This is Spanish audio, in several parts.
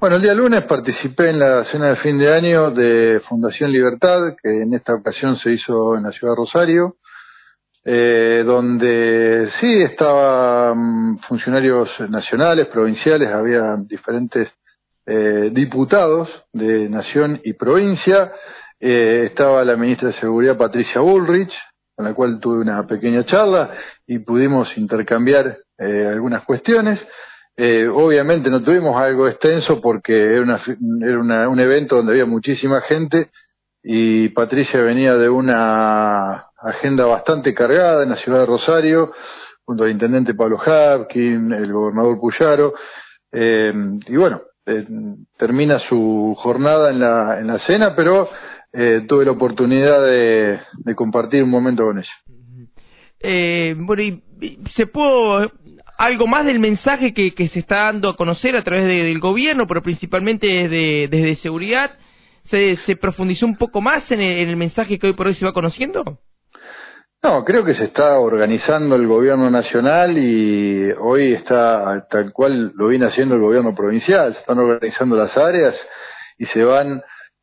Bueno, el día lunes participé en la cena de fin de año de Fundación Libertad, que en esta ocasión se hizo en la ciudad de Rosario, donde sí estaban funcionarios nacionales, provinciales, había diferentes diputados de nación y provincia, estaba la ministra de Seguridad Patricia Bullrich, con la cual tuve una pequeña charla y pudimos intercambiar algunas cuestiones. Obviamente no tuvimos algo extenso porque era un evento donde había muchísima gente y Patricia venía de una agenda bastante cargada en la ciudad de Rosario, junto al intendente Pablo Hapkin, el gobernador Puyaro, y bueno, termina su jornada en la cena, pero tuve la oportunidad de compartir un momento con ella. Bueno, y se pudo algo más del mensaje que se está dando a conocer a través del gobierno, pero principalmente desde seguridad. ¿Se profundizó un poco más en el mensaje que hoy por hoy se va conociendo? No, creo que se está organizando el gobierno nacional y hoy está tal cual lo viene haciendo el gobierno provincial. Se están organizando las áreas y se van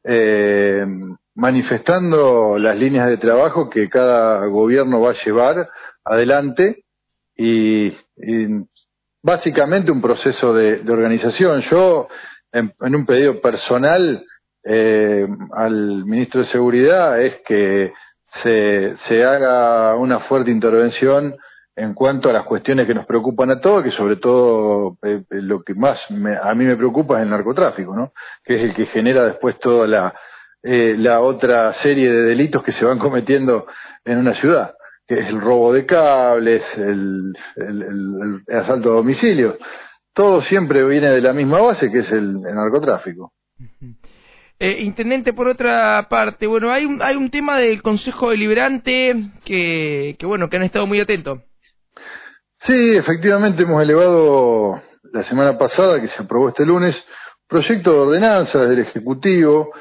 manifestando las líneas de trabajo que cada gobierno va a llevar adelante y básicamente un proceso de organización. Yo, en un pedido personal al ministro de Seguridad, es que se haga una fuerte intervención en cuanto a las cuestiones que nos preocupan a todos, que sobre todo lo que más a mí me preocupa es el narcotráfico, ¿no? Que es el que genera después toda la otra serie de delitos que se van cometiendo en una ciudad, que es el robo de cables, el asalto a domicilio. Todo siempre viene de la misma base, que es el narcotráfico. Intendente, por otra parte, bueno, hay un tema del Consejo Deliberante que bueno, que han estado muy atentos. Sí, efectivamente hemos elevado la semana pasada, que se aprobó este lunes, proyecto de ordenanza del Ejecutivo,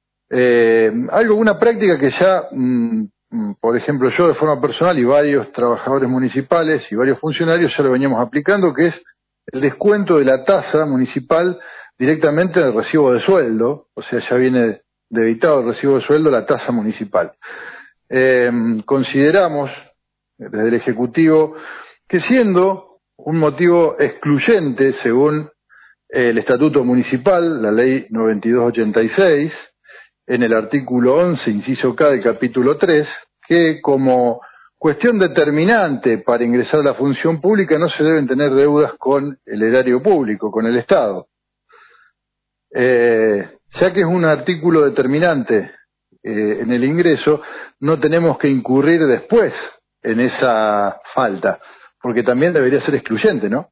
una práctica que ya, por ejemplo, yo de forma personal y varios trabajadores municipales y varios funcionarios ya lo veníamos aplicando, que es el descuento de la tasa municipal directamente en el recibo de sueldo, o sea, ya viene debitado el recibo de sueldo la tasa municipal. Consideramos desde el Ejecutivo que siendo un motivo excluyente según el Estatuto Municipal, la Ley 9286, en el artículo 11, inciso K del capítulo 3, que como cuestión determinante para ingresar a la función pública no se deben tener deudas con el erario público, con el Estado. Ya que es un artículo determinante en el ingreso, no tenemos que incurrir después en esa falta, porque también debería ser excluyente, ¿no?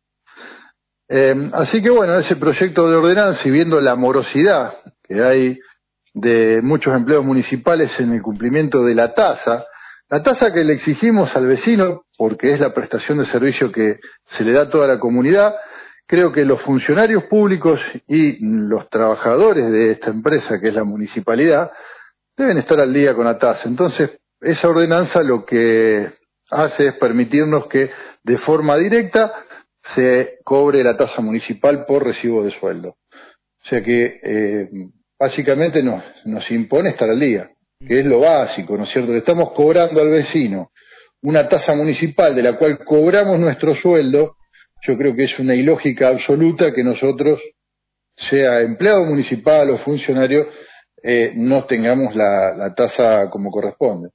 Así que bueno, ese proyecto de ordenanza y viendo la morosidad que hay de muchos empleos municipales en el cumplimiento de la tasa que le exigimos al vecino, porque es la prestación de servicio que se le da a toda la comunidad, creo que los funcionarios públicos y los trabajadores de esta empresa, que es la municipalidad, deben estar al día con la tasa. Entonces, esa ordenanza lo que hace es permitirnos que de forma directa se cobre la tasa municipal por recibo de sueldo. O sea que básicamente nos impone estar al día, que es lo básico, ¿no es cierto? Le estamos cobrando al vecino una tasa municipal de la cual cobramos nuestro sueldo. Yo creo que es una ilógica absoluta que nosotros, sea empleado municipal o funcionario, no tengamos la tasa como corresponde.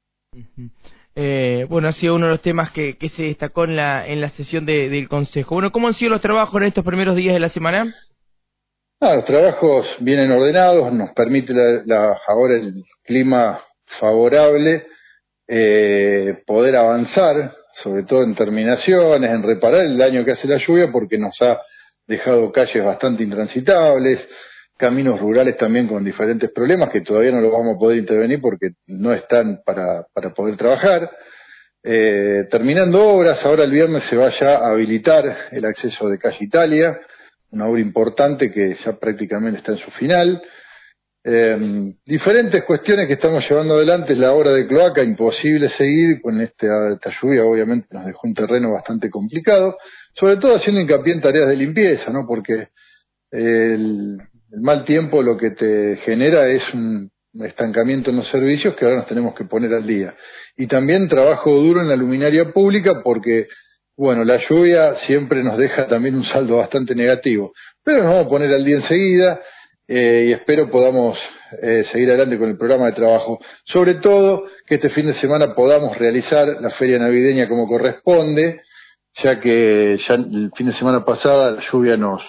Bueno, ha sido uno de los temas que se destacó en la sesión del Consejo. Bueno, ¿cómo han sido los trabajos en estos primeros días de la semana? Los trabajos vienen ordenados, nos permite ahora el clima favorable poder avanzar, sobre todo en terminaciones, en reparar el daño que hace la lluvia, porque nos ha dejado calles bastante intransitables, caminos rurales también con diferentes problemas que todavía no los vamos a poder intervenir porque no están para poder trabajar. Terminando obras, ahora el viernes se va ya a habilitar el acceso de calle Italia, una obra importante que ya prácticamente está en su final. Diferentes cuestiones que estamos llevando adelante, es la obra de cloaca, imposible seguir con esta lluvia, obviamente nos dejó un terreno bastante complicado, sobre todo haciendo hincapié en tareas de limpieza, ¿no? Porque el mal tiempo lo que te genera es un estancamiento en los servicios que ahora nos tenemos que poner al día. Y también trabajo duro en la luminaria pública porque, bueno, la lluvia siempre nos deja también un saldo bastante negativo. Pero nos vamos a poner al día enseguida y espero podamos seguir adelante con el programa de trabajo. Sobre todo que este fin de semana podamos realizar la feria navideña como corresponde, ya que ya el fin de semana pasada la lluvia nos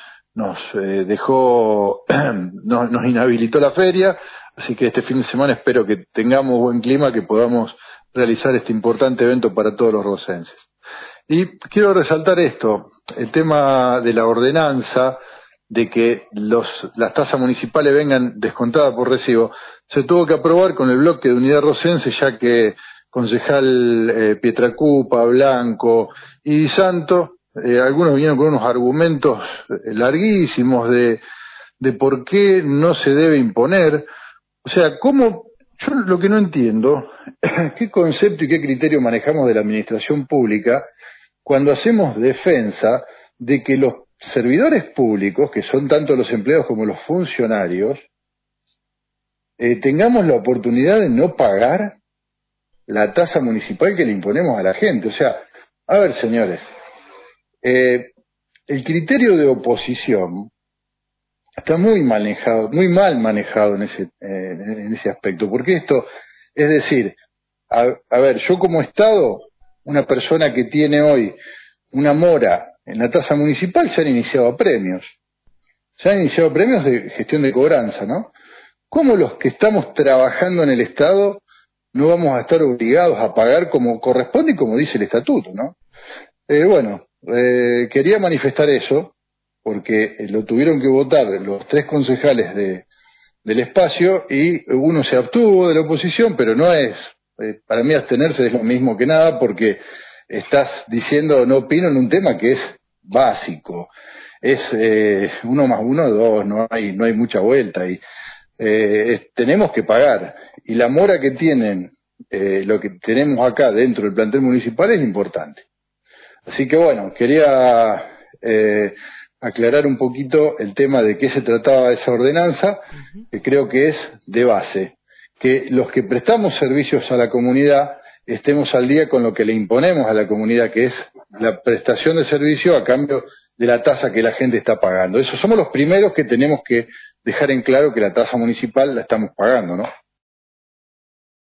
dejó, nos inhabilitó la feria, así que este fin de semana espero que tengamos buen clima, que podamos realizar este importante evento para todos los rocenses. Y quiero resaltar esto, el tema de la ordenanza, de que las tasas municipales vengan descontadas por recibo, se tuvo que aprobar con el bloque de Unidad Rocense, ya que concejal Pietracupa, Blanco y Di Santo, algunos vinieron con unos argumentos larguísimos de por qué no se debe imponer. O sea, yo lo que no entiendo, qué concepto y qué criterio manejamos de la administración pública cuando hacemos defensa de que los servidores públicos, que son tanto los empleados como los funcionarios, tengamos la oportunidad de no pagar la tasa municipal que le imponemos a la gente. O sea, a ver, señores, el criterio de oposición está muy mal manejado en ese aspecto, porque esto, es decir, a ver, yo como Estado, una persona que tiene hoy una mora en la tasa municipal, se han iniciado premios de gestión de cobranza, ¿no? ¿Cómo los que estamos trabajando en el Estado no vamos a estar obligados a pagar como corresponde y como dice el estatuto, ¿no? Quería manifestar eso, porque lo tuvieron que votar los 3 concejales del espacio y uno se abstuvo de la oposición, pero no es, para mí abstenerse es lo mismo que nada, porque estás diciendo no opino en un tema que es básico, es 1 más 1, 2, no hay mucha vuelta, y tenemos que pagar, y la mora que tienen, lo que tenemos acá dentro del plantel municipal es importante. Así que bueno, quería aclarar un poquito el tema de qué se trataba esa ordenanza, que creo que es de base, que los que prestamos servicios a la comunidad estemos al día con lo que le imponemos a la comunidad, que es la prestación de servicio a cambio de la tasa que la gente está pagando. Eso somos los primeros que tenemos que dejar en claro que la tasa municipal la estamos pagando, ¿no?